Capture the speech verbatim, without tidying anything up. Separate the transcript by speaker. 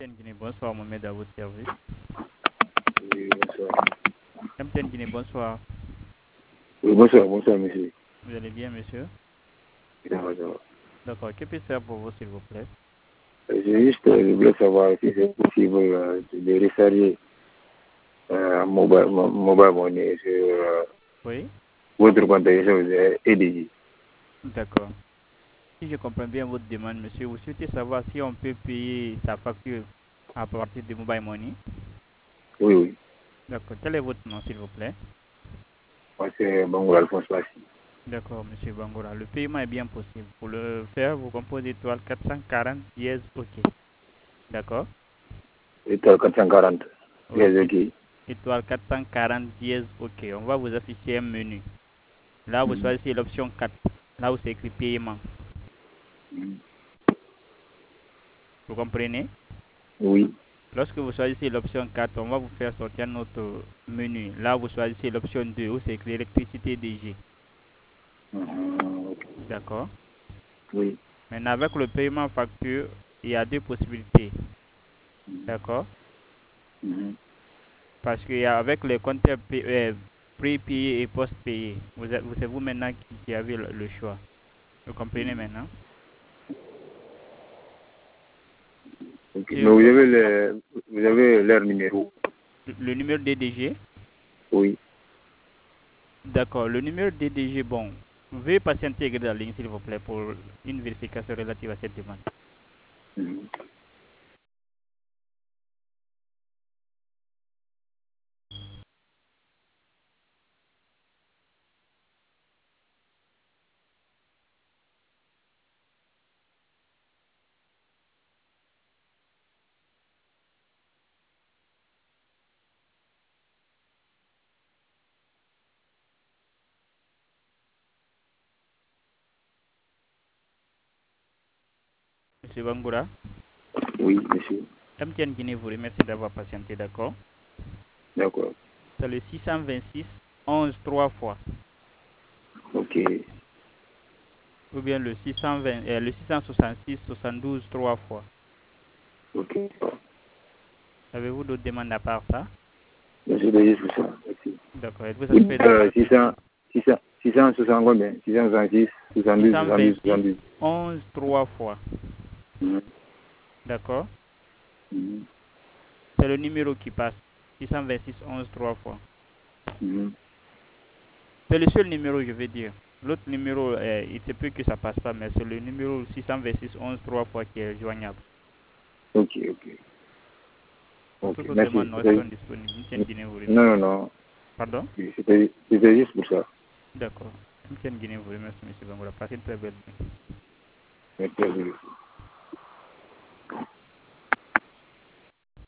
Speaker 1: M T N Guinée, bonsoir, Mohamed à votre service.
Speaker 2: Oui, bonsoir.
Speaker 1: M T N Guinée, bonsoir.
Speaker 2: Oui, bonsoir, bonsoir, monsieur.
Speaker 1: Vous allez bien, monsieur?
Speaker 2: Ça va, ça va.
Speaker 1: D'accord, que puis-je faire pour vous, s'il vous plaît?
Speaker 2: Euh, J'ai juste, euh, je voulais savoir si c'est possible euh, de recharger euh, mobile, mo- mobile money sur euh,
Speaker 1: Oui,
Speaker 2: votre compte de recharge E D J.
Speaker 1: d'accord. Si je comprends bien votre demande, monsieur, vous souhaitez savoir si on peut payer sa facture à partir de Mobile Money?
Speaker 2: Oui, oui.
Speaker 1: D'accord, quel est votre nom, s'il vous plaît?
Speaker 2: Moi, c'est Bango Alphonse Passi.
Speaker 1: D'accord, monsieur Bangoura. Le paiement est bien possible. Pour le faire, vous composez étoile quatre cent quarante dièse OK. D'accord?
Speaker 2: Étoile quatre cent quarante.
Speaker 1: Oui,
Speaker 2: Yes,
Speaker 1: é-
Speaker 2: ok.
Speaker 1: étoile quatre cent quarante dièse OK. On va vous afficher un menu. Là, vous
Speaker 2: Mhm.
Speaker 1: choisissez l'option quatre. Là où c'est écrit paiement.
Speaker 2: Mhm.
Speaker 1: Vous comprenez?
Speaker 2: Oui.
Speaker 1: Lorsque vous choisissez l'option quatre, on va vous faire sortir notre menu. Là, vous choisissez l'option deux où c'est écrit électricité D G.
Speaker 2: Mhm. Ok.
Speaker 1: D'accord?
Speaker 2: Oui.
Speaker 1: Maintenant, avec le paiement facture, il y a deux possibilités.
Speaker 2: Mhm.
Speaker 1: D'accord?
Speaker 2: Mhm.
Speaker 1: Parce qu'avec les compteurs pay- euh, pré-payés et post-payés, vous êtes- vous- c'est vous maintenant qui, qui avez le, le choix. Vous comprenez maintenant?
Speaker 2: Ok.
Speaker 1: Et
Speaker 2: Mais vous
Speaker 1: le,
Speaker 2: avez le, vous avez leur numéro.
Speaker 1: le numéro D D G,
Speaker 2: Oui.
Speaker 1: d'accord. Le numéro D D G, bon, veuillez patienter dans la ligne, s'il vous plaît, pour une vérification relative à cette demande.
Speaker 2: Mhm.
Speaker 1: Monsieur Bangoura,
Speaker 2: Oui, monsieur.
Speaker 1: M T N Guinée vous remercie d'avoir patienté, d'accord?
Speaker 2: D'accord.
Speaker 1: C'est le six cent vingt-six onze trois fois,
Speaker 2: Ok.
Speaker 1: ou bien le six cent vingt, euh, le six cent soixante-six soixante-douze trois fois.
Speaker 2: Ok.
Speaker 1: Avez-vous d'autres demandes à part ça?
Speaker 2: Monsieur de juste pour ça. Merci.
Speaker 1: D'accord. Êtes-vous satisfait de
Speaker 2: Euh,
Speaker 1: votre
Speaker 2: six cents, six cents, six cents soixante combien? six cent soixante-six, soixante-douze, soixante-douze,
Speaker 1: six cent vingt-six
Speaker 2: soixante-douze.
Speaker 1: onze trois fois.
Speaker 2: Mhm.
Speaker 1: D'accord?
Speaker 2: Mhm.
Speaker 1: C'est le numéro qui passe. six cent vingt-six onze trois fois.
Speaker 2: Mhm.
Speaker 1: C'est le seul numéro, je veux dire. L'autre numéro, euh, il se peut que ça passe pas, mais c'est le numéro six cent vingt-six onze trois fois qui est joignable.
Speaker 2: Ok, ok.
Speaker 1: Pour
Speaker 2: Ok,
Speaker 1: toute autre demande,
Speaker 2: merci.
Speaker 1: nous
Speaker 2: C'était-
Speaker 1: restons disponibles. M T N Guinée vous
Speaker 2: Non, non,
Speaker 1: remercie.
Speaker 2: non.
Speaker 1: Pardon?
Speaker 2: C'était c'était juste pour ça.
Speaker 1: D'accord. M T N Guinée vous remercie, M. Bangoura. Passez une très belle nuit.
Speaker 2: Merci à vous.